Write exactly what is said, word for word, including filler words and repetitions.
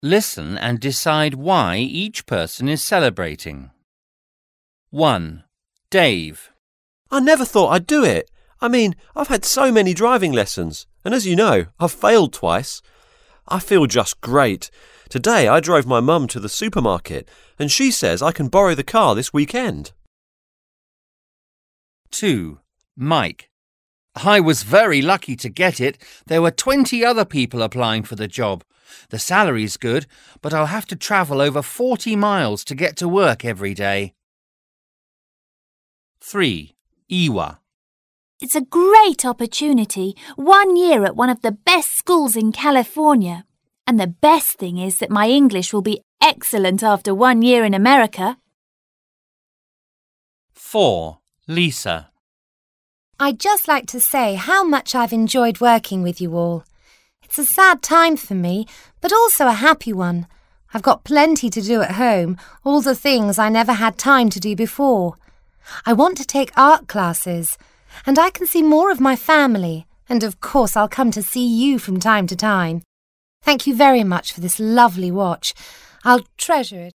Listen and decide why each person is celebrating. one. Dave. I never thought I'd do it. I mean, I've had so many driving lessons, and as you know, I've failed twice. I feel just great. Today I drove my mum to the supermarket, and she says I can borrow the car this weekend. two. Mike. I was very lucky to get it. There were twenty other people applying for the job. The salary's good, but I'll have to travel over forty miles to get to work every day. three. Iwa. It's a great opportunity, one year at one of the best schools in California. And the best thing is that my English will be excellent after one year in America. four. Lisa. I'd just like to say how much I've enjoyed working with you all. It's a sad time for me, but also a happy one. I've got plenty to do at home, all the things I never had time to do before. I want to take art classes, and I can see more of my family, and of course I'll come to see you from time to time. Thank you very much for this lovely watch. I'll treasure it.